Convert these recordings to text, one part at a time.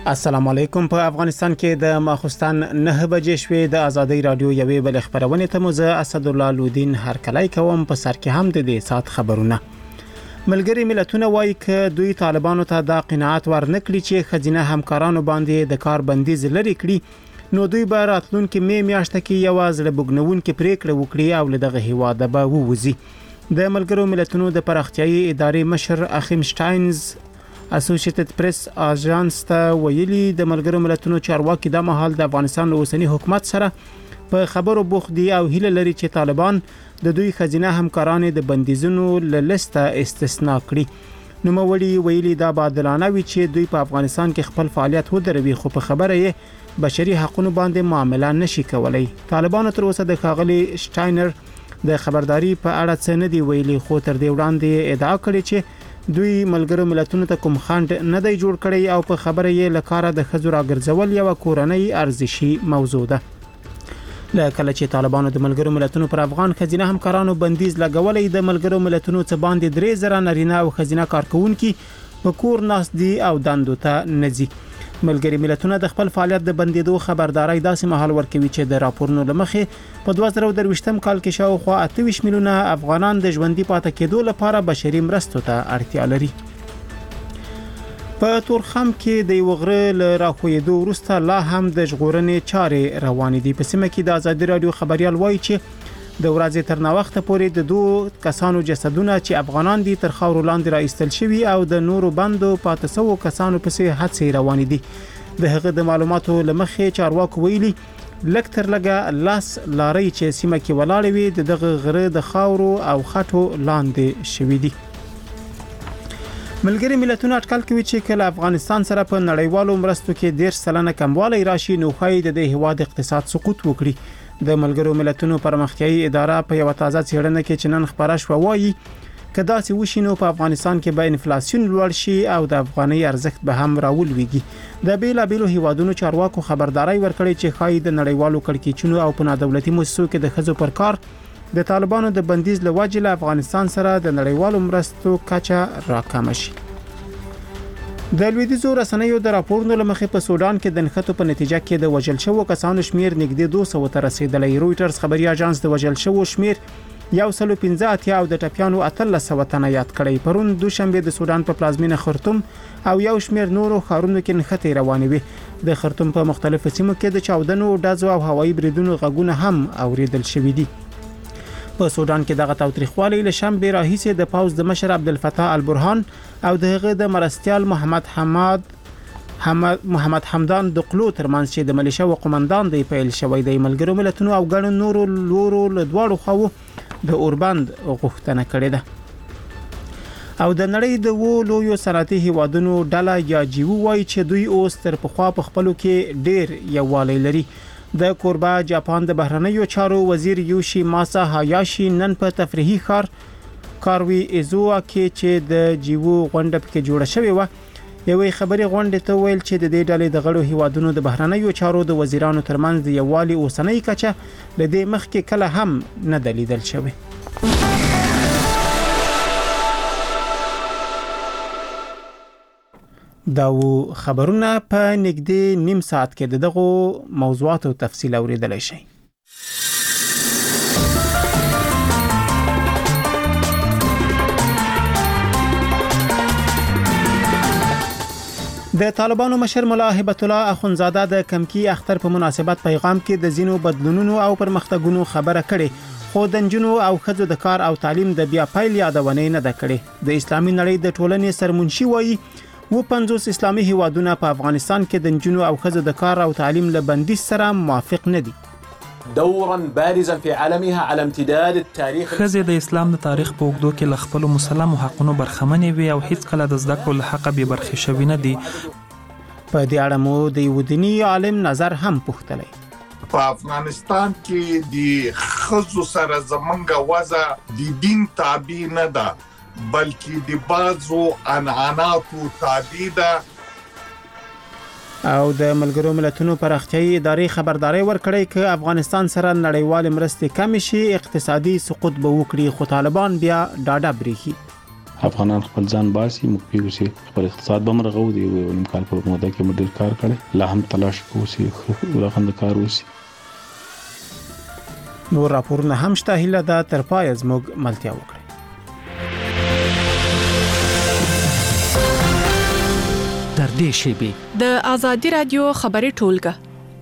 السلام علیکم. په افغانستان کې د ماخستان 9 بجې شوې د ازادي رادیو یوې بل خبرونه ته مزه اسد الله لودین هرکلای کوم. په سر کې هم د دې سات خبرونه. ملګری ملتونه وایي ک دوی طالبانو ته د قناعت ورنکړي چې خزینه همکارانو باندې د کار بندیز لري کړي، نو دوی به راتلونکي میاشت کې یو ځل بګنونکې پریکړه وکړي او له دغه هیواده به ووځي. د ملګرو ملتونو د پراختیايي ادارې مشر اخیم شټاینز اسوسییټډ پریس اژانس ته ویلي د ملګرو ملتونو چارواکي د مهال د افغانستان اوسنی حکومت سره په خبرو بوخت دي او هیله لري چې طالبان د دوی خزینه همکاران د بندیزونو له لیسته استثناء کړي. نو مولي ویلي دا بادلانه وی چې دوی په افغانستان کې خپل فعالیت ودروي، خو په خبره یې بشري حقوقو باندې معامله نشي کولای. طالبان تر اوسه د خاغلی شټاینر د خبرداري په اړه څه نه دی ویلي، خو تر دې وړاندې ادعا کړې چې دوی ملګرو ملتونو ته کوم خنډ نه دی جوړ کړی او په خبره یې لکاره د خزو راګرځول یو کورنۍ ارزشي موضوع ده. لکه چې طالبانو د ملګرو ملتونو پر افغان خزینه همکارانو بندیز لګولې، د ملګرو ملتونو څخه باندې 3000 نارینه او خزینه کارکونکي په کور ناس دي او دندو ته نزي. ملګری ملتونه د خپل فعالیت د بندیدو خبرداري داسې مهال ورکوي چې د راپورونو لمخې په 2023 کال کې شاوخوا 28 میلیونه افغانان د ژوندۍ پاتې کېدو لپاره بشري مرستو ته اړتیا لري. په تورخم کې د وغره ل راخویدو وروسته لا هم د ژغورنې چارې روانې دي. په سیمه کې د ازادي رادیو خبريال وایي چې د ورځې تر ناوخته پورې د 2 کسانو جسدونه چې افغانان دي تر خاور لاندې را ایستل شوي او د نورو بندو پاتې سو کسانو پسې هڅې روانې دي. د هغه د معلوماتو لمخې چارواکو ویلي لکتر لګه لاس لاري چې سیمه کې ولاړ وي د دغه غره د خاورو او خټو لاندې شوي دي. ملګری ملتونه اټکل کوي چې کله افغانستان سره په نړیوالو مرستو کې 10% کموالی راشي نو خای د هیواد اقتصاد سقوط وکړي. د ملګرو ملتونو پرمختیايي اداره په یو تازه څېړنه کې چې نن خبره شو وایي کدا چې وشینو په افغانستان کې به انفلیسیون لوړ شي او د افغاني ارزښت به هم راولويږي. د بیلابیلو هیوادونو چارواکو خبرداري ورکړي چې خای د نړیوالو کړکېچونو او په دولتي مؤسسو کې د خزو پر کار د طالبانو د بندیز لوجه له افغانستان سره د نړیوالو مرستو کچه راکم شي. د لویدیځو رسنیو د راپورونو لمخې په سودان کې د نښتو په نتیجه کې د وژل شوو کسانو شمیر نږدې 200 ته رسیدلی. رويټرز خبري اژانس د وژل شوو شمیر 115 او د ټپيانو 1300 تنه یاد کړی. پرون دوشنبه د سودان په پلازمینه خرطوم او یو شمیر نورو ښارونو کې نښتې روانې وي. د خرطوم په مختلفو سیمو کې د چاودنو ډزو او هوایي بریدونو غږونه هم اوریدل شوي دي. په سودان کې دغه تاوتریخوالی له شنبه راهیسې د پاوز د مشر عبدالفتاح البرهان او دغه د مرستيال محمد حمدان دقلو ترمنځ چې د ملیشیا او قومندان دی پیل شوی دی. ملګرو ملتونو او ګڼو نورو لورو له دواړو خواو د اوربند غوښتنه کړې ده. او د نړۍ د لویو صنعتي هیوادونو ډله یا جیو وایي چې دوی اوس تر پخوا په خپلو کې ډیر یووالی لري. د کوربه جاپان د بهرنیو چارو وزیر یوشي ماسا هایاشي نن په تفریحي ښار کاروي ایزوا کې چې د جیو غونډه کې جوړه شوې و یوې خبري غونډه ته ویل چې د دې ډلې د غړو هیوادونو د بهرنیو چارو د وزیرانو ترمنځ د یووالي اوسنۍ کچه لدې مخکې کله هم نه دلیدل شوی. دا خبرونه په نږدې نیم ساعت کې دغه موضوعاتو تفصیل اوریدلای شئ. د طالبانو مشر ملا هبت الله اخونزاده د کمکی اختر په مناسبت پیغام کې د زینو بدلونونو او پرمختګونو خبره کړې، خو د جنونو او خځو د کار او تعلیم د بیا پیل یادونه نه ده کړې. د اسلامي نړۍ د ټولنې سرمنشي وایي 50 اسلامي هیوادونه په افغانستان کې د جنونو او خځو د کار او تعلیم له بندیز سره موافق نه دي. دورا بارزا في عالمها على امتداد التاريخ. خزه د اسلام د تاریخ په اوږدو کې ل خپل مسلمانو حقونو برخمنې وي او هیڅ کله د زده کړو له حق به برخې شوی نه دي. په دې اړه مو د یو دیني عالم نظر هم پوښتلی. په افغانستان کې د خزو سره زمونږ وضع د دین تابع نه ده بلکې د بازو عنعناتو تابع ده. او د ملګرو ملتونو پراختیايي ادارې خبرداري ورکړې چې افغانستان سره نړیوال مرستې کم شي، اقتصادي سقوط به وکړي، خو طالبان بیا ډاډه بریښي. افغانان خپل ځان باسي، موږ پیو چې خپل اقتصاد به مرغو دی او نیم کال په موده کې موږ ډیر کار کړی، لا هم تلاش کوو چې ورغند کار وشي. نور راپورونه هم شته، هیله ده تر پای زموږ ملتیا وکړي. تر دې شیبې د آزادي رادیو خبري ټولګه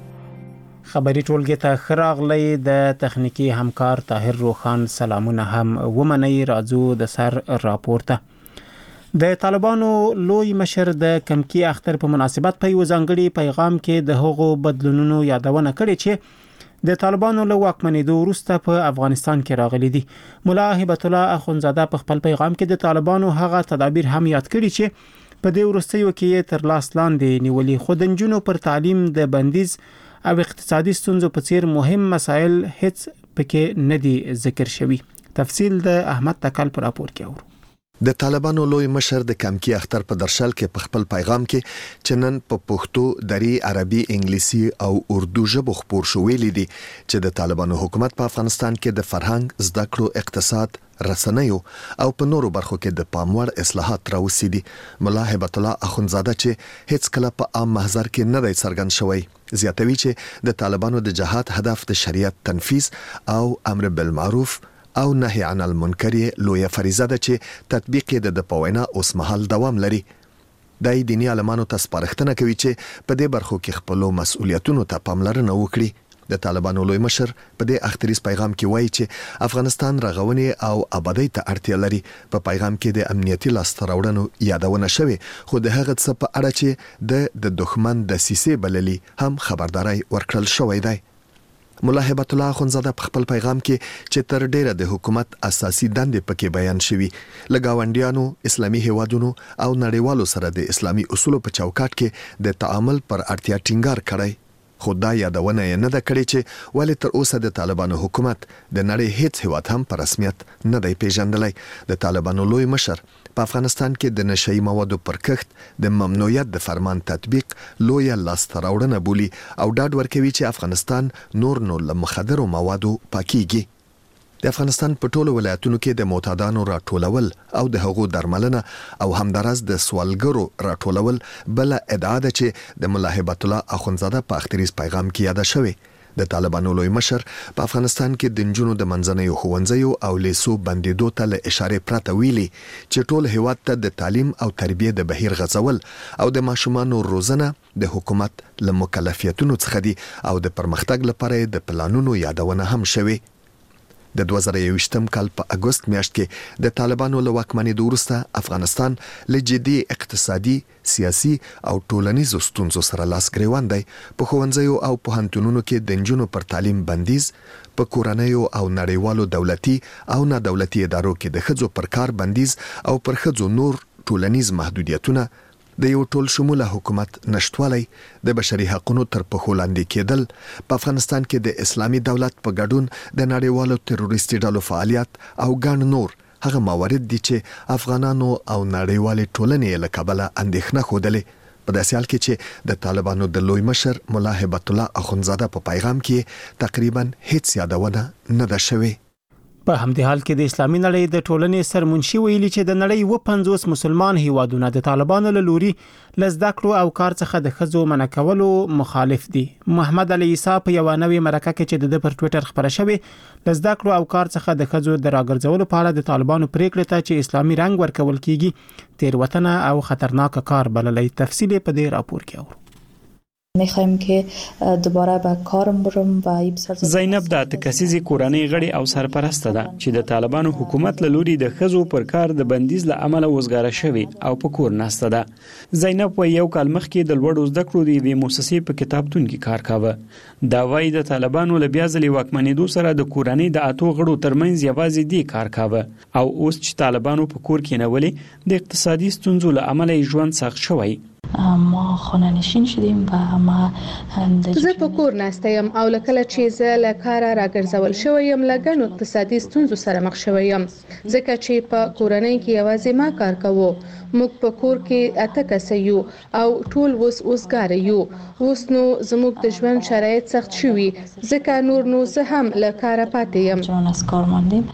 خبري ټولګه ته خراغلی د تخنیکی همکار طاهر روخان سلامونه هم ومني. راځو د سر راپورته. د طالبانو لوی مشر د کمکی اختر په مناسبت په یو ځانګړي پیغام کې د هغو بدلونونو یادونه کړې چې د طالبانو له واکمنېدو وروسته په افغانستان کې راغلي دي. مولا هبت الله اخونزاده په خپل پیغام کې د طالبانو هغه تدابیر هم یاد کړي چې په دې وروستیو کې تر لاس لاندې نیولې، خو د نجونو پر تعلیم د بندیز او اقتصادي ستونزو په څیر مهم مسایل هیڅ پکې نه دي ذکر شوي. تفصیل د احمد تکل پر راپور کې اورو. د طالبانو لوی مشر د کمکی اختر په درشل کې په خپل پیغام کې چې نن په پښتو، دری، عربي، انګلیسي او اردو ژبو خبر شو ویلي دي چې د طالبانو حکومت په افغانستان کې د فرهنګ، زده کړو، اقتصاد، رسنیو او په نورو برخو کې د پاموړ اصلاحات راوستي دي. مولا هبت الله اخونزاده چې هیڅ کله په عام محضر کې نه دی څرګند شوی، زیاتوي چې د طالبانو د جهاد هدف د شریعت تنفیذ او امر بالمعروف او نهي عن المنکر لوی فریضه ده چې تطبیق یې د پوینا اوس مهال دوام لري. د دینی عالمانو ته سپارښتنه کوي چې په دې برخو کې خپل مسؤلیتونو ته پاملرنه وکړي. د طالبانو لوی مشر په دې اختریز پیغام کې وایي چې افغانستان رغونې او آبادی ته اړتیا لري. په پیغام کې د امنیتي لاسته راوړنو یادونه شوې، خو د هغه څه په اړه چې د دښمن د سیسې بللي هم خبرداري ورکړل شوې ده. مولا هبت الله اخونزاده په خپل پیغام کې چې تر ډیره د حکومت اساسي دندې پکې بیان شوي، لګاونډیانو، اسلامي هیوادونو او نړیوالو سره د اسلامي اصولو په چوکاټ کې د تعامل پر اړتیا ټینګار کړی. خو دا یادونه یې نه ده کړې چې ولې تر اوسه د طالبانو حکومت د نړۍ هیڅ هیواد هم په رسمیت نه دی پیژندلی. د طالبانو لوی مشر په افغانستان کې د نشئی موادو پر کښت د ممنوعیت د فرمان تطبیق لوی لاسته راوړنه بولي او ډاډ ورکوي چې افغانستان نور له مخدرو موادو پاکيږي. د افغانستان په ټولو ولایتونو کې د معتادانو راټولول او د هغو درملنه او همدارس د سوالګرو راټولول بل ادعا ده چې د مولا هبت الله اخونزاده په اختریز پیغام کې یاد شوی. د طالبانو لوی مشر په افغانستان کې د نجونو د منځنیو ښوونځیو او لیسو بندیدو ته له اشاره پرته ویلي چې ټول هیواد ته د تعلیم او تربیه د بهیر غځول او د ماشومانو روزنه د حکومت له مکلفیتونو څخه دي او د پرمختګ لپاره د پلانونو یادونه هم شوی. د 2021 کال په اگست میاشت کې د طالبانو له واکمنېدو وروسته افغانستان له جدي اقتصادي، سیاسي او ټولنیزو ستونزو سره لاس ګریوان دی. په ښوونځیو او پوهنتونونو کې د نجونو پر تعلیم بندیز، په کورنیو او نړیوالو دولتي او نه دولتي ادارو کې د ښځو پر کار بندیز او پر ښځو نور ټولنیز محدودیتونه، د یو ټول شموله حکومت نشټوالی، د بشري حقوقو تر پښو لاندې کېدل، په افغانستان کې د اسلامي دولت په ګډون د نړیوالو تروریستي ډلو فعالیت او ګڼ نور هغه موارد دي چې افغانانو او نړیوالې ټولنې له کبله اندېښنه ښودلې. په داسې حال کې چې د طالبانو د لوی مشر مولا هبت الله اخونزاده په پیغام کې تقریبا هیڅ یادونه نه ده شوې. په همدې حال کې د اسلامي نړۍ د ټولنې سرمنشي ویلي چې د نړۍ 50 مسلمان هیوادونه د طالبانو له لوري لزده کړو او کار څخه د ښځو منع کولو مخالف دي. محمد علي عیسی په یو نوې مرکه کې چې د پر ټوئیټر خبره شوې لزده کړو او کار څخه د ښځو د راګرځولو په اړه د طالبانو پریکړه ته چې اسلامي رنګ ورکول کیږي تیروتنه او خطرناک کار بللی. تفصیل په دې راپور کې اورو. میخوایم که دوباره به کارم برم و زینب د تکسیزی کورنۍ غړي او سرپرسته ده چې د طالبانو حکومت له لوري د ښځو پر کار د بندیز له امله وزګاره شوی او په کور ناسته ده. زینب په یو کال مخکې د لوړو زده کړو د یوې مؤسسې په کتابتون کې کار کاوه. دا وايي د طالبانو له بیا ځلې واکمنېدو سره د کورنۍ د اتو غړو ترمنځ یوازې دی کار کاوه او اوس چې طالبانو په کور کې نولې د اقتصادي ستونزو له امله ژوند سخت شوی. ما خانه نشین شدیم و ما زه په کور ناسته یم او لکه چې زه له کاره راګرځول شوی یم له ګڼو اقتصادي ستونزو سره مخ شوی یم ځکه چې په کورنۍ کې یوازې ما کار کوو. موږ په کور کې اته کسه یو او ټول وسګاره یو. اوس نو زموږ د ژوند شرایط سخت شوي ځکه نور نو زه هم له کاره پاتې یم.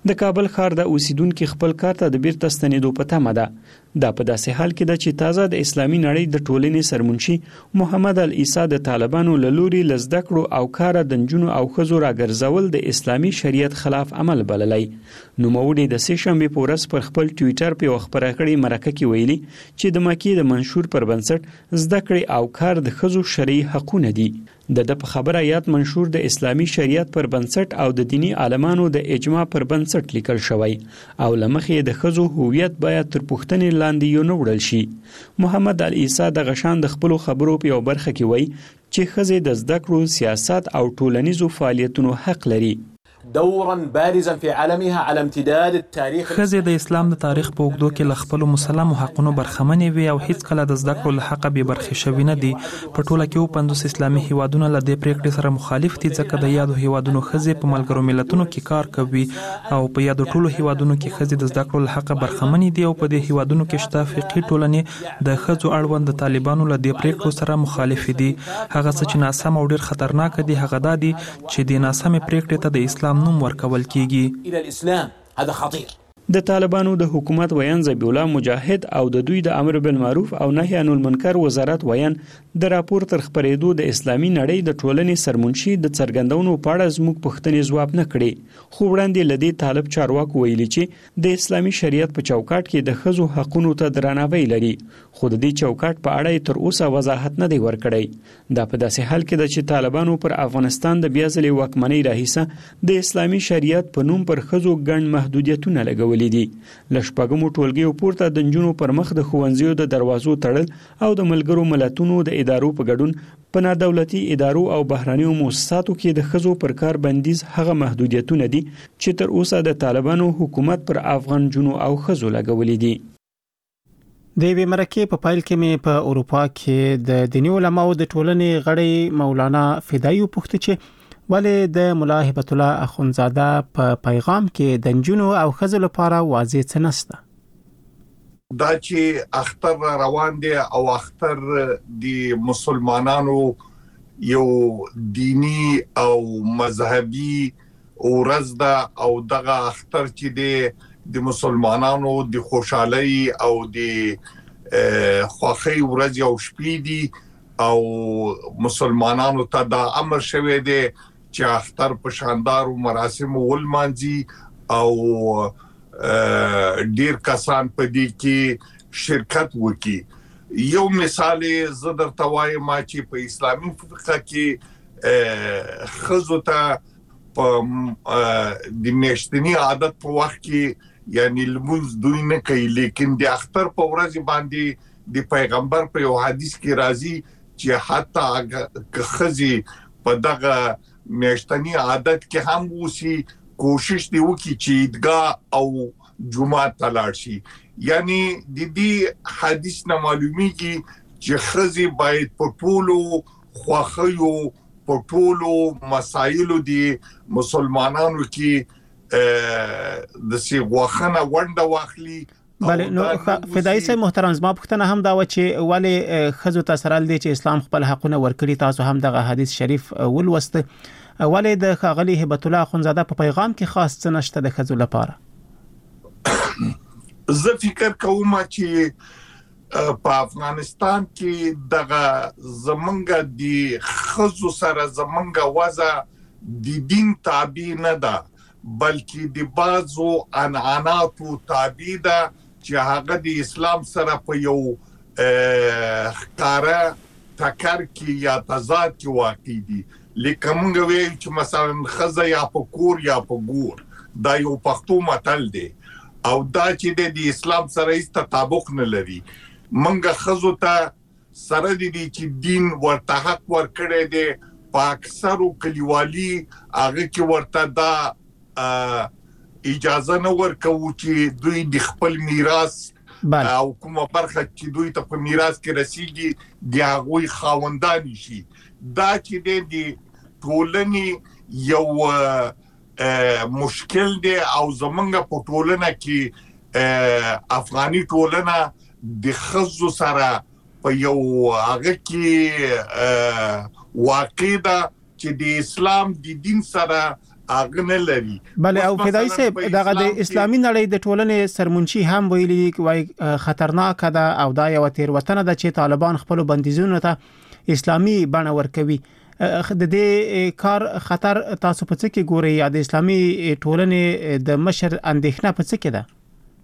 د کابل ښار د اوسیدونکو خپل کار ته د بیرته ستنېدو په تمه ده دا په داسې حال کې ده چې تازه د اسلامي نړۍ د ټولنې سرمنشي محمد العیسی د طالبانو له لوري ل زده کړو او کار د نجونو او ښځو راګرځول د اسلامي شریعت خلاف عمل بللی. نوموړي د سې شنبې په ورځ پر خپل ټویټر په خبره کړې مرکه کې ویلي چې د مکې د منشور پر بنسټ زده کړې او کار د ښځو شرعي حقونه دي. د په خبره یاد منشور د اسلامي شریعت پر بنسټ او د دینی عالمانو د اجماع پر بنسټ لیکل شوی او لمخې د ښځو هویت باید تر پوښتنې لاندې یو نه وړل شي. محمد العیسی د غشان د خپل خبرو په یو برخه کې وایي چې ښځې د زده کړو، سیاست او ټولنیزو فعالیتونو حق لري. دورا بارزا في عالمها على امتداد التاريخ. ښځې د اسلام د تاریخ په اوږدو کې له خپلو مسلمو حقونو برخمنې وي او هیڅ کله د زده کړو له حقه بې برخې شوي نه دي. په ټوله کې 50 اسلامي هیوادونه له دې پریکړې سره مخالف دي ځکه د یادو هیوادونو ښځې په ملګرو ملتونو کې کار کوي او په یادو ټولو هیوادونو کې ښځې د زده کړو له حقه برخمنې دي او په دې هیوادونو کې شته فقهي ټولنې د ښځو اړوند د طالبانو له دې پریکړو سره مخالف دي. هغه څه چې ناسم او ډیر خطرناک دي هغه دا دي چې د ناسمې پریکړې ته د اسلام نوم ورکول کیږي. الى الاسلام هذا خطير. د طالبانو د حکومت ویان ذبیح الله مجاهد او د دوی د امر بالمعروف او نهی عن المنکر وزارت ویان د راپور تر خبرېدو د اسلامي نړۍ د ټولنې سرمنشي د څرګندونو په اړه زموږ پوښتنې ځواب نه کړي. خو وړاندې لدی طالب چارواکو ویلي چې د اسلامي شریعت په چوکاټ کې د ښځو حقونو ته درناوی لري خو د دې چوکاټ په اړه تر اوسه وضاحت نه دی ورکړی. دا په داسې حال کې چې طالبانو پر افغانستان د بیا ځلې واکمنۍ راهیسه د اسلامي شریعت په نوم پر ښځو ګڼ محدودیتونه لګولي دي. لشپږمو ټولګیو پورته د نجونو پر مخ د ښوونځیو د دروازو تړل او د ملګرو ملتونو د ادارو په ګډون په نادولتي ادارو او بهرانیو مؤسساتو کې د ښځو پر کار بندیز هغه محدودیتونه دي چې تر اوسه د طالبانو حکومت پر افغان جنو او ښځو لګولي دي. د یوې مرکې په پایل کې مې په اروپا کې د دیني علماو د ټولنې غړی مولانا فدایي پوښتنه چې ولې د مولا هبت الله اخونزاده په پیغام کې د نجونو او ښځو لپاره واضح څه نشته. دا چې اختر روان دي او اختر د مسلمانانو یو دینی او مذهبي ورځ ده او دغه اختر چې د مسلمانانو د خوشحالي او د خوښۍ ورځ او شپې دي او مسلمانانو ته دا امر شوی دی چې اختر په شاندارو مراسمو ولمانځي او ډیر کسان په دې کې شرکت وکړي. یو مثال زه درته وایم چې په اسلامي فقه کې ښځو ته په د میاشتني عادت په وخت کې یعنی لمونځ دوی نه کوي لیکن د اختر په ورځ باندې د پیغمبر په یو حدیث کې راځي چې حتی که ښځې په دغه میاشتنی عادت کې هم وسی کوشش دی وکړي چې عیدګاه او جمعه ته لاړ شي. یعنی د دې حدیث نه معلومیږي چې ښځې باید په ټولو خواخیو په ټولو مسایلو دی مسلمانانو کې د سی غوښنه ونده واخلي. بله نو فدایي صاحب محترم زما پوښتنه هم دا و چې ولې ښځو ته سره لدی چې اسلام خپل حقونه ورکړي تاسو هم دغه حدیث شریف ولوست ولې د ښاغلي هبت الله اخونزاده په پیغام کې خاص څه نشته د ښځو لپاره؟ زه فکر کوم چې په افغانستان کې دغه زمونږ د ښځو سره زمونږ وضع د دین تابع نه ده بلکې د بعضو عنعناتو تابع ده چې هغه د اسلام سره په یو ښکاره ټکر کې یا تضاد کې واقع دي. لکه موږ وایو چې مثلا ښځه یا په کور یا په ګور دا یو پښتو متل دی او دا چې د اسلام سره هیڅ تطابق نه لري. موږ ښځو ته سره دي چې دین ورته حق ورکړی دی په اکثرو کلیوالي هغه کې ورته دا اجازه نه ورکوي چې دوی د خپل میراث او کومه برخه چې دوی ته په میراث کې رسیږي د هغوی خاوندان شي. دا چې د ټولنې یو مشکل دی او زمونږ په ټولنه کې افغاني ټولنه د ښځو سره په یو هغه کې واقع ده چې د اسلام د دین سره اغنه لري. بله او فدای صاحب دغه د اسلامي نړۍ د ټولنې سرمنشي هم ویلي وای خطرناک ده او دا یو تیروتنه ده چې طالبان خپل بندیزونو ته اسلامي بڼه ورکوي. د دې کار خطر تاسو په څه کې ګورئ یا د اسلامي ټولنې د مشر اندېښنه په څه کې ده؟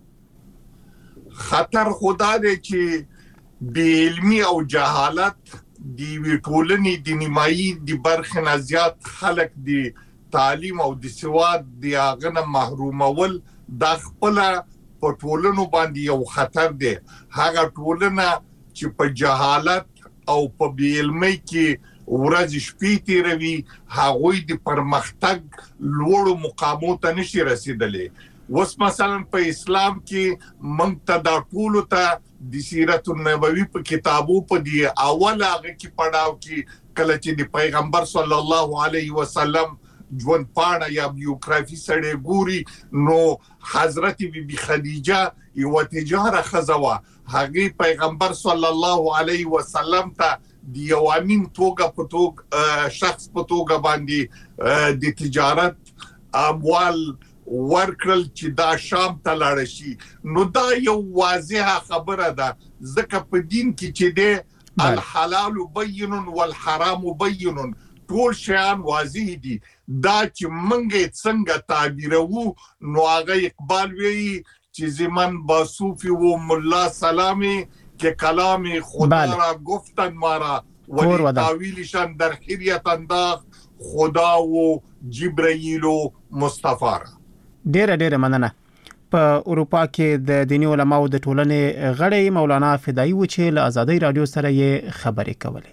خطر خدا دی چې بې علمي او جهالت د ټولنې د نیمایي د برخې نه زیات خلک د تعلیم او د سواد د هغه محرومول د خپل په ټولنو باندې یو خطر دی. هغه ټولنه چې په جهالت او په بې علمۍ کې ورځ شپې تیروي هغوی د پرمختګ لوړو مقامو ته نشي رسیدلی. وس مثلا په اسلام کې موږ ته دا ټول ته د سیرت النبوي په کتابو په دی اول هغه کې پڑھاو کې کله چې د پیغمبر صلی الله علیه وسلم ژوند پاڼه یا بیوګرافي سره ګوري نو حضرت بی خدیجه یو تجاره خزوا هغه پیغمبر صلی الله علیه وسلم ته د یو امین توګه شخص په توګه باندې د تجارت اموال ورکړل چې دا شام ته لاړ شي. نو دا یو واضحه خبره ده ځکه په دین کې چې د الحلال بین والحرام بین ټول شیان واضح دي. دا چې منګه څنګه تعبیرو نو هغه اقبال وی چې زمن باصوفی و مولا سلامی که کلام خدا را گفتن مارا ولی تاویلشان در حریت انداخت خدا و جبرائیل و مصطفی را. ډیره مننه. په اروپا کې د دینی علماو د ټولنې غړی مولانا فدایی و چې له آزادۍ رادیو سره یې خبرې کولې.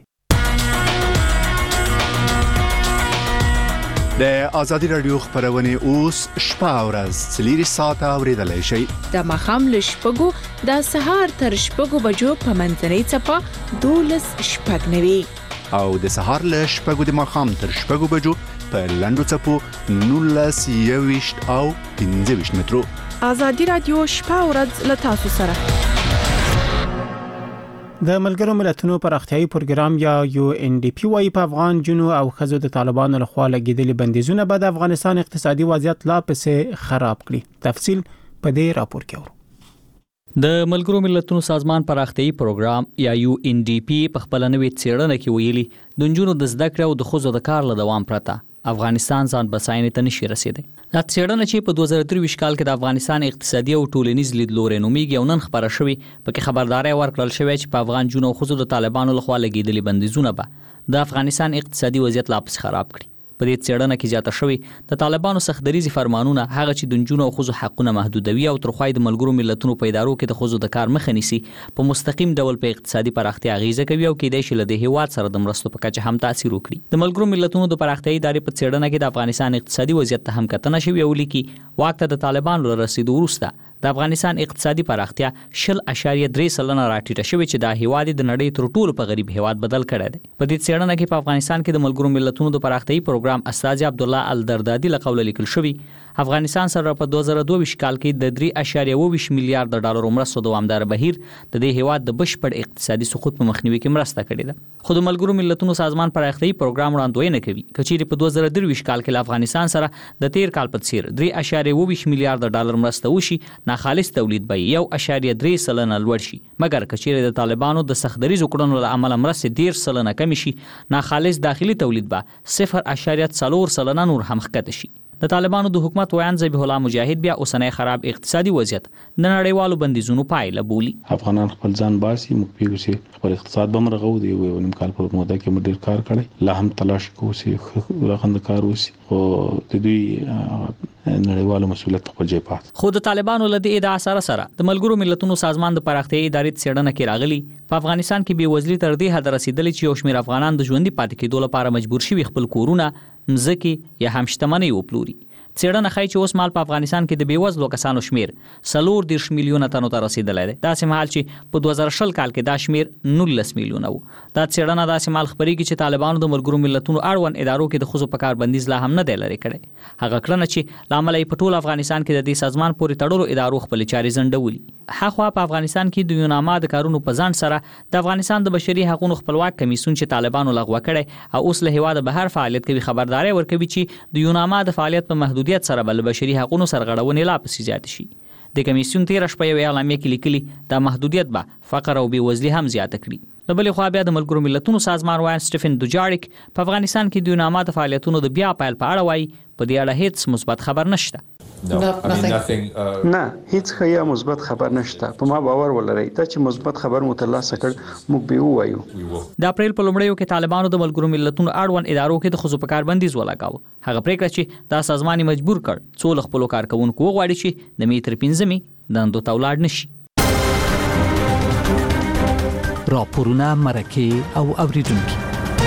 د آزادۍ رادیو خبرونه اوس شپه او ورځ 4 ساعته اوریدلای شئ. د مخام له شپږو د سهار تر شپږو بجو په منځنۍ چپه 12 شپږ نوي او د سهار له شپږو د مخام تر شپږو بجو په لندو چپو 19 او 15 مترو. آزادۍ رادیو شپه او ورځ له تاسو سره. د ملګرو ملتونو پراختیايي پروګرام یا UNDP وايي په افغان جنو او خزو د طالبانو لخوا لګیدلي بندیزونه به د افغانستان اقتصادي وضعیت لا پسې خراب کړي. تفصیل په دې راپور کې ورو. د ملګرو ملتونو سازمان پراختیايي پروګرام یا UNDP په خپل نوې څېړنه کې ویلي د جنونو د زده کړې او د خزو د کار له دوام پرته افغانستان ځان بساینې ته نشي رسیدي. دا څېړنه چې په 2023 کال کې د افغانستان اقتصادي او ټولنیز لیدلوري نومیږي او نن خبره شوې پکې خبرداري ورکړل شوې چې په افغان جنونو خزو د طالبانو لخوا لګیدلي بندیزونه به د افغانستان اقتصادي وضعیت لا پسې خراب کړي. په دې څېړنه کې زیاته شوې د طالبانو سختدریزي فرمانونه هغه چې د جنونو او خزو حقونه محدودوي او ترخوای د ملګرو ملتونو په ادارو کې د خزو د کار مخه نیسي په مستقیم ډول په اقتصادي پراختیا غیزه کوي او کېدای شي له دې هیواد سره د مرستو په کچه هم تاثیر وکړي. د ملګرو ملتونو د پراختیايي ادارې په څېړنه کې د افغانستان اقتصادي وضعیت ته هم کتنه شوې او لیکي واک ته د طالبانو رسیدو وروسته د افغانستان اقتصادي پراختیا 0.3% راټیټه شوې چې د هیواد د نړۍ تر ټولو په غریب هیواد بدل کړی دی. په دې څېړنه کې په افغانستان کې د ملګرو ملتونو د پراختیايي پروګرام استاذ عبدالله الدردادي له قوله لیکل شوی افغانستان سره په 2022 کال کې د 3.20 میلیارډ ډالر مرستو دوامدار بهیر د دې هیواد د بشپړ اقتصادي سقوط په مخنیوي کې مرسته کړې ده. خو د ملګرو ملتونو سازمان پراختیايي پروګرام وړاندوینه کوي کچېرې په 2023 کال کې افغانستان سره د 13 کال په څیر 3.20 میلیارډ ډالر مرسته وشي ناخالص تولید به 1.3% لوړ شي مګر کچېرې د طالبانو د سختدریزو کړنو له امله مرستې 10% کم شي ناخالص داخلي تولید به 0.4% نور هم ښکته شي. د طالبانو د حکومت ویان ذبیح الله مجاهد بیا اوسنۍ خراب اقتصادي وضعیت د نړیوالو بندیزونو پایله بولي. افغانان خپل ځان باسي موږ پیږو خپل اقتصاد به مرغو دی یو نیم کال په موده کې موږ ډیر کار کړی لا هم تلاش کوو چې راغند کار وسی خو د دوی نړیوالو مسؤلیت خپل ځای پات. خو د طالبانو له دې ادعا سره د ملګرو ملتونو سازمان د پراختیايي ادارې څېړنه کې راغلي په افغانستان کې بېوزلي تر دې حد رسیدلې چې یو شمېر افغانان د ژوندۍ پاتې کېدو لپاره مجبور شوي خپل کورونه مځکې یا هم شتمنۍ وپلوري. څېړنه ښایي چې اوس مهال په افغانستان کې د بېوزلو کسانو شمیر 40 میلیونه تنو ته رسیدلی دی. داسې مهال چې په 2020 کال کې دا شمیر 19 میلیونه و. دا څېړنه داسې مهال خپرېږي چې طالبانو د ملګرو ملتونو اړوند ادارو کې د ښځو په کار بندیز لا هم نه دی لرې کړی. هغه کړنه چې له امله یې په ټول افغانستان کې د دې سازمان پورې تړلو ادارو خپلې چارې ځنډولي. هاخوا په افغانستان کې د یوناما د کارونو په ځنډ سره د افغانستان د بشري حقوقو خپلواک کمیسیون چې طالبانو لغوه کړی او اوس له هیواده بهر فعالیت کوي خبرداري ورکوي چې د یوناما د فعالیت په محدودیت سره بل بشري حقوقو سرغړونې لا پسې زیات شي. د کمیسیون 13 شپه یو اعلامیه کې لیکلي دا محدودیت به فقر او بېوزلي هم زیاته کړي. له بلې خوا بیا د ملګرو ملتونو سازمان وایي سټیفن دوجاریک په افغانستان کې د یوناما د فعالیتونو د بیا پیل په اړه وایي په دې اړه هیڅ مثبت خبر نشته. نه هیڅ خیا مثبت خبر نشته. په ما باور ولرئ دا چې مثبت خبر مو ترلاسه کړ موږ به وایو. د اپریل په لومړیو کې طالبانو د ملګرو ملتونو اړوند ادارو کې د ښځو په کار بندیز ولګاوه. هغه پریکړه چې دا سازمان مجبور کړ څو له خپلو کارکوونکو وغواړي چې د مې تر 15 دندو ته ولاړ نشي. راپورونه مرکه او اوریدونکو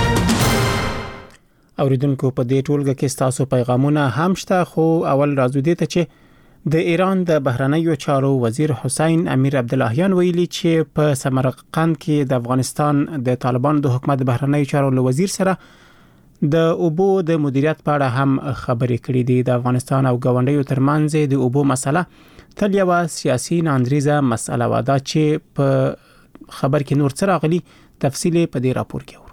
په دې ټولګه کې تاسو پیغامونه هم شته، خو اول راځو دې ته چې د ایران د بهرنیو چارو وزیر حسین امیر عبداللهیان ویلي چې په سمرقند کې د افغانستان د طالبانو د حکومت بهرنیو چارو له وزیر سره د اوبو د مدیریت په اړه هم خبرې کړې دي. د افغانستان او ګاونډیو ترمنځ د اوبو مسله تل یو سیاسي ناندریزه مسله و. دا چې په خبر کې نور څه راغلي تفصیل په دې راپور کې.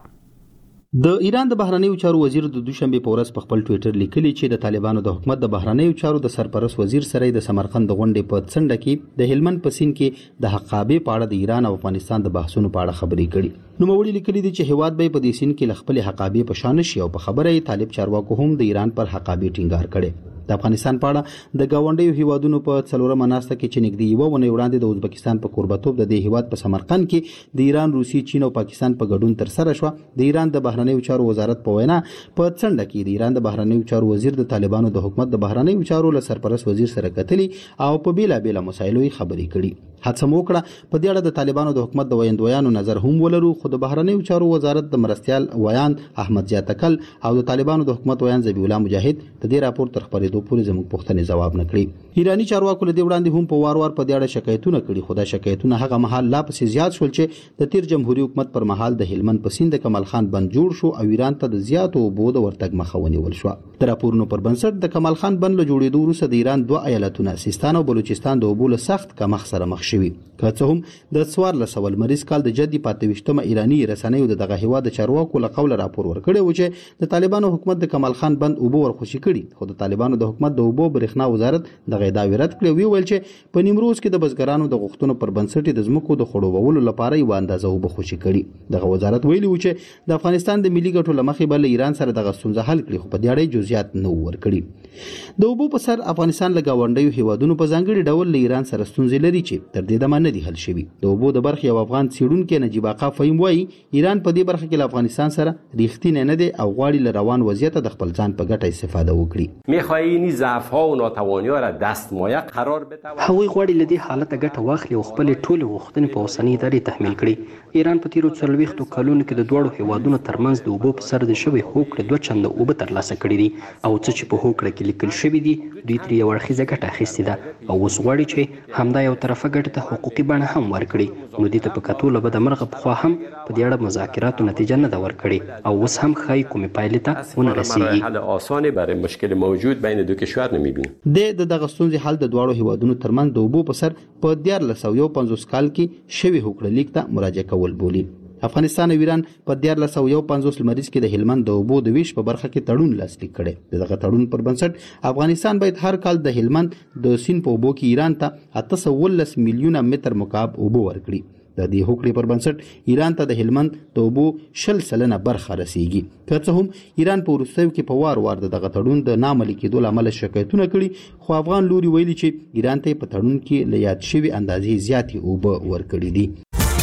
د ایران د بهرنیو چارو وزیر د دوشنبه په ورځ په خپل ټوئیټر لیکلي چې د طالبانو د حکومت د بهرنیو چارو د سرپرست وزیر سره د سمرقند غونډې په څنډه کې د هلمند په سیند کې د حقابې په اړه د ایران او افغانستان د بحثونو په اړه خبرې کړي. نوموړي لیکلي دي چې هیواد به په دې سیند کې خپل حقابې په شان شي او په خبره یې طالب چارواکو هم د ایران پر حقابې ټینګار کړي. د افغانستان په اړه د گاونډیو هیوادونو په څلورمه ناسته کې چې نږدې یو ونې وړاندې د ازبکستان په قربتوب د دې هیواد په سمرقند کې د ایران، روسي، چین او پاکستان په ګډون تر سره شو. د ایران د بهرنیو چارو وزارت په وینا په څنډه کې د ایران د بهرنیو چارو وزیر د طالبانو د حکومت د بهرنیو چارو له سرپرست وزیر سره کتلي او په بیلابېل مسایلو خبرې کړي. هڅه مو وکړه په دې اړه د طالبانو د حکومت د ویندویانو نظر هم ولرو، خو د بهرنیو چارو وزارت د مرستيال ویان احمد زیاتکل او د طالبانو د حکومت ویان ذبیح الله مجاهد د دې راپور تر خبرېدو پورې زموږ پوښتنې جواب نه کړي. ایرانی چارواکو له دې وړاندې هم په وار په دې اړه شکایتونه کړي، خو دا شکایتونه هغه مهال لا پسې زیات شول چې د تیر جمهوریت حکومت پر مهال د هلمند په سیند کمال خان بند جوړ شو او ایران ته د زیاتو اوبو د ورتګ مخه ونیول شو. د راپورونو پر بنسټ د کمال خان بند له جوړېدو وروسته د ایران دوه ایالتونه سیستان او بلوچستان د اوبو له سخت کمښت سره مخ شوي. که څه هم د 1400 لمریز کال د جدي 25مه ایرانی رسنیو دغه هیواد چارواکو له قوله راپور ورکړی و چې د طالبانو حکومت د کمال خان بند اوبو ورخوشي کړي، خو د طالبانو د حکومت د اوبو برېښنا وزارت دغه ادعا رد کړې وی ویل چې په نیمروز کې د بزګرانو د غوښتنو پر بنسټ د ځمکو د خړوبولو لپاره یو اندازه اوبو خوشي کړي. دغه وزارت ویلي و چې د افغانستان د ملي ګټو لمخې بل ایران سره دغه ستونزه حل کړي، خو په دې اړه جزئیات نه ورکړي. د اوبو په سر افغانستان له ګاونډیو هیوادونو په ځانګړي ډول له ایران سره ستونزې لري چې تر دې دمه نه دي حل شوي. د اوبو د برخې او افغان څېړونکي نجیب آقا فهیم وایي ایران په دې برخه کې له افغانستان سره ریښتینی نه دی او غواړي له روان وضعیت د خپل ځان په ګټه استفاده وکړي. میخوای این ضعف‌ها و ناتوانی‌ها را دستمایه قرار بده. هغوی غواړي له دې حالته ګټه واخلي او خپل ټول غوښتنې په اوسنۍ ادارې تحمیل کړي. ایران په تیرو 40 کلونو کې د دوړو هیوادونو ترمنځ د اوبو په سر د شوی هوکړې 2 چنده اوبه ترلاسه کړي دي او څه چې په هوکړه کې لیکل شوی دي دوی ترې یو اړخیزه ګټه اخیستې ده او اوس غواړي چې همدا یو طرفه ګټه ته حقوقي بڼه هم ورکړي. نو دې ته په کتو له بده مرغه پخوا هم په دې اړه مذاکراتو نتیجه نه ده ورکړې او اوس هم ښایي کومې پایلې ته ونه رسیږي. حل آسانی برای مشکل موجود بین دو کشور نمیبینیم. د دغه ستونزې حل د دواړو هیوادونو ترمنځ د اوبو په سر په 1451 کال کې شوی هوکړه لیک ته مراجعه کول بولي. افغانستان او ایران په 1451 لمریز کې د هلمند د اوبو د ویش په برخه کې تړون لاسلیک کړي. دغه تړون پر بنسټ افغانستان باید هر کال د هلمند د سیند په اوبو کې ایران ته 819 میلیونه متر مکعب اوبو ورکړي. د دې هوکړې پر بنسټ ایران ته د هلمند د اوبو 0% برخه رسیږي. که څه هم ایران په وروستیو کې په وار وار دغه تړون د ناعملي کېدو له امله شکایتونه کړي، خو افغان لوري ویلي چې ایران ته په تړون کې له یاد شوي اندازې زیاتې اوبه ورکړي دي.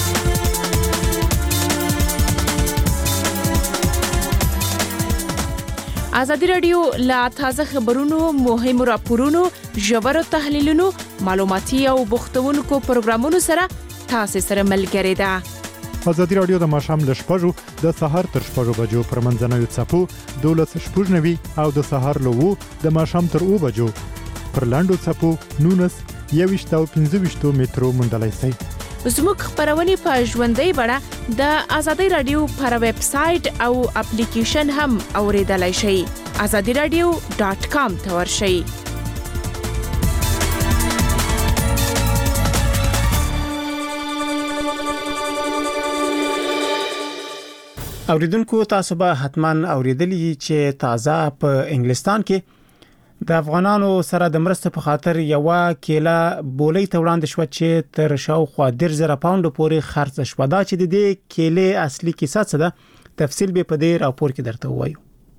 ازادي رادیو لا تازه خبرونو، مهمو راپورونو، ژورو تحلیلونو، معلوماتي او بوختونکو پروګرامونو سره تاسو سره ملګری ده. ازادي راډیو د ماښام له 6:00 د سهار تر 6:00 بجو پر منځنوي څپو 12:90 او د سهار له 2 د ماښام تر 2 بجو پر لاندو څپو 19 او 15 مترو مندلای سي. زموږ خبرونه په ژوندۍ بڼه د ازادي رادیو پر ویب سټ او اپلیکیشن هم اوریدلای شئ. azadiradio.com ته ورشئ. اوریدونکو تاسو به حتما اوریدلی چې تازه په انګلستان کې د افغانانو سره د مرستې په خاطر یو کیله بولۍ ته وړاندې شو چې تر شاوخوا 10,000 پاونډ پورې خرڅ شو. دا چې د دې کیلې اصلي کیسه څه ده تفصیل به په دې راپور کې درته وایو.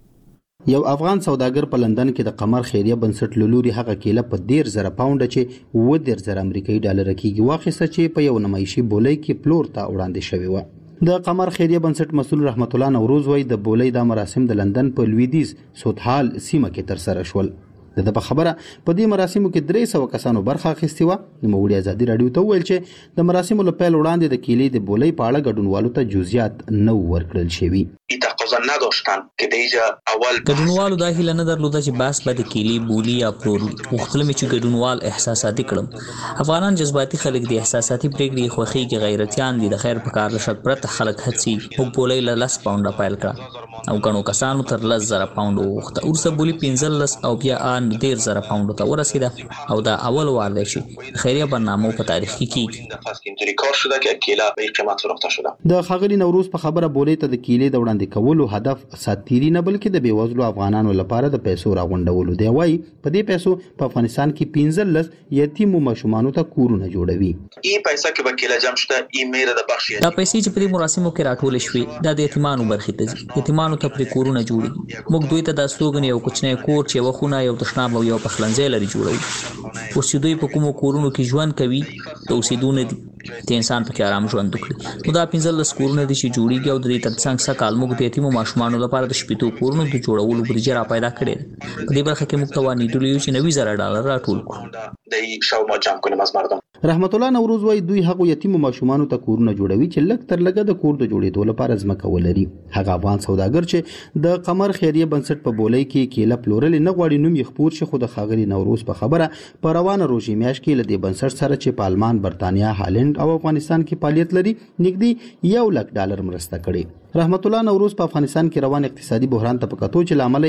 یو افغان سوداګر په لندن کې د قمر خیریه بنسټ لوري هغه کیله په 10,000 پاونډ چې 10,000 امریکایي ډالر کېږي واخیسته چې په یو نمایشي بولۍ کې پلور ته وړاندې شوی و. د قمر خیریه بنسټ مسؤل رحمت الله نوروز وای د بولۍ د مراسم د لندن په لویدیز سوتحال سیمه کې تر سره شول. د خبره په دې مراسمو کې 300 کسانو برخه اخیستې و. نوموړي ازادي رادیو ته ویل چې د مراسمو له پیل وړاندې د کیلې د بولۍ په اړه ګډونوالو ته جزئیات نو ورکړل شوی. تقاضا نداشتن که دیجا اول ګډونوالو دا هیله نه درلوده چې باس به د کیلې بولی یا پلور مختلف چې ګډونوال احساساتي کړم. افغانان جذباتي خلک دي، احساساتي پرېکړې خوخيږي، غیرتيان دي، د خیر په کار لشت پرته خلک هڅي او بولۍ له 10 پاونډه پایل کړه او غنو کسانو تر 10,000 پاونډ وخته ورسره بولی 15 او بیا 10,000 پاونډ ته ورسیده او دا اول وار دی چې خیریه برنامه په تاریخ کې کیږي. اینطوری کار شده که کیله به قیمت فروخته شده. د خغلی نوروز په خبره بولۍ ته د کیلې د وړاندې کولو هدف ساتيري نه بلکې د بیوزلو افغانانو لپاره د پیسو راغونډولو دی. وای په دې پیسو په افغانستان کې 15 یتیم ماشومانو ته کورونه جوړوي. این پیسې کې به کیله جمع شته این میره د بخش دا پیسې چې په دې مراسمو کې راټول شوې د یتیمانو برخې ته ځي. یتیمانو ته پر کورونه جوړي. موږ دوی ته د سلوګن یو کوچنی کور چې وخونه یو تشناب او یو پخلنځي لري جوړو. اوس دوی په کومو کورونو کې ژوند کوي د اوسیدونه دي ته انسان په آرام ژوند وکړي. نو دا 15 کورونه دي چې جوړیږي او د دې ترڅنګ سکهال موږ د یتیمو ماشومانو لپاره د شپېتو کورونو د جوړولو بودیجه را پیدا کړې. په دې برخه کې موږ توانې ډولیو چې 90,000 ډالر راټول کړو. د شاو ما جمع کنیم از مردم. رحمت الله نوروز وای دوی هغه یتیم ماشومانو ته کورونه جوړوي چې لږ تر لږه د کور د جوړېدو لپاره ځمکه ولري. هغه افغان سوداګر چې د قمر خیریه بنسټ په بولۍ کې کیله پلورل نه غواړي نوم یې خپور شي، خو د خاغلی نوروز په خبره په روانه روزي میاشت کې لدی بنسټ سره چې په آلمان، برتانیا، هالند او افغانستان کې فعالیت لري نږدې $1,00,000 مرسته کړي. رحمت الله نوروز په افغانستان کې روان اقتصادي بحران ته په کتو چې لامل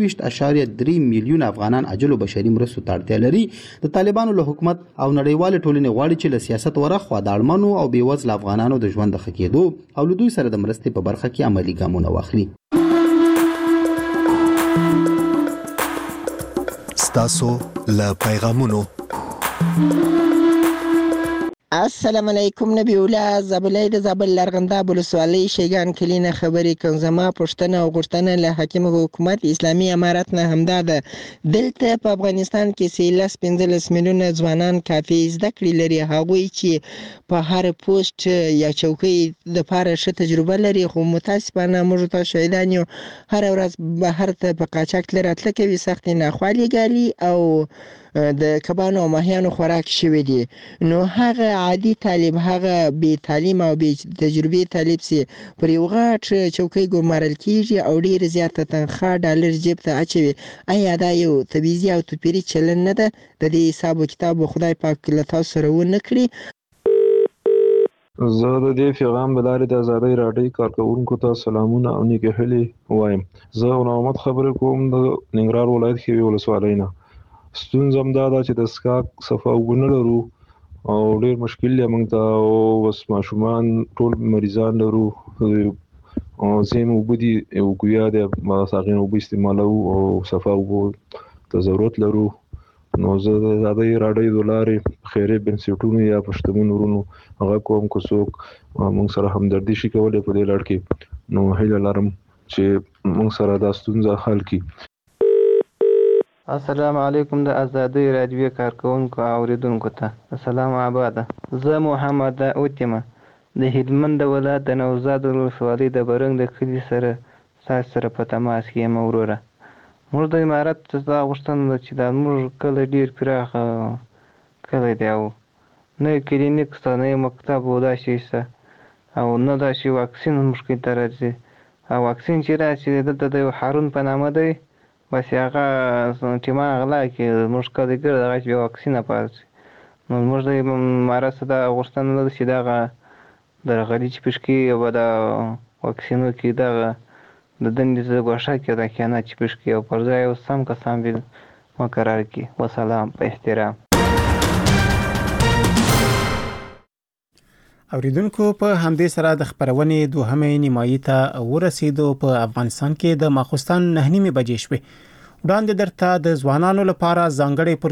28.3 میلیون افغانان عاجل بشري مرستو ته اړتیا لري. د طالبانو له حکومت او نړیوال ټولنې غواړي چې له سیاست ورخوا د اړمنو او بیوزل افغانانو د ژوند د ښه کېدو او له دوی سره د مرستې په برخه کې عملی ګامونه واخلي. ستاسو له پیغامونو. السلام علیکم نبی الله زبلې د زبل لرغنداب ولسوالۍ شیګان کلینه خبرې کوم. زما پښتنه او غوښتنه له حاکم حکومت اسلامي امارت نه همدا ده. دلته په افغانستان کې 15 میلیونه ځوانان کافي زده کړې لري، هغوی چې په هر پوسټ یا چوکۍ د پاره ښه تجربه لري، خو متاسفانه موږ ته شهیدان یو هر ورځ بهر ته په قاچاق لراتله کوي، سخت ناخوالي ګالي او د کبانو او ماهیانو خوراک شوی دي. نو هغه عادي طالب، هغه بې تعلیم او بې تجربې طالب سي پر یو غټ چوکۍ ګمارل کیږي او ډیر زیاته تنخواه ډالر جیب ته اچوي. آیا دا یو تبعیضي او توپیري چلن نه ده؟ د دې حساب او کتاب خدای پاک له تاسو سره ونه کړي. زه د دې پیغام بلارې د ازادۍ راډیو کارکونکو ته سلامونه او نیکه هیلې وایم. زه محمد خبرې کوم د ننګرهار ولایت کې ولسوالۍ نه. ستونزه هم دا ده چې د اسکاک صفه وګونه لرو او ډیر مشکل دی موږ ته، او بس ماشومان ټول مریضان لرو او زم وبدي او ګویا د مساقین وب استعمالو او صفه وګ ته ضرورت لرو. نو زه د ازادۍ راډیو دلارې خیري بنسټونو یا پښتون ورونو هغه کوم کو څوک موږ سره همدردي شي کولای په دې لړ کې. نو هیله لرم چې موږ سره دا ستونزه حل کړي. السلام علیکم د ازادۍ راډیو کارکونکو او اوریدونکو ته السلام آباد. زه محمد اوتیمه د هلمند ولایت د نوزاد ولسوالۍ د برنګ د کلي سره په تماس کې یم. وروره موږ د امارت څخه غوښتنه ده چې دا موږ کله ډیر پراخ کلی دی او نه کلینیک شته نه مکتب او داسې شته، او نه دا چې واکسین مشکل ته راځي. او واکسین چې راشي دلته د هارون په نامه دی، بس هغه ټیمان غلا کې موږ کله ګر دغه چې واکسین پاتې نو موږ د مارا صدا غوښتنه ده چې دا د غلیچ پښکی او د واکسینو کې دا د دندې غوښه کې دا کنه چې پښکی او پر ځای سم کسان به مقرر کی. وسلام په احترام. اوریدونکو په همدې سره د خبرونې دوهمه نیمایي ته ورسېدو. په افغانستان کې د ماخوستان 9:30 بجې شوې. وړاندې درته د ځوانانو لپاره ځانګړي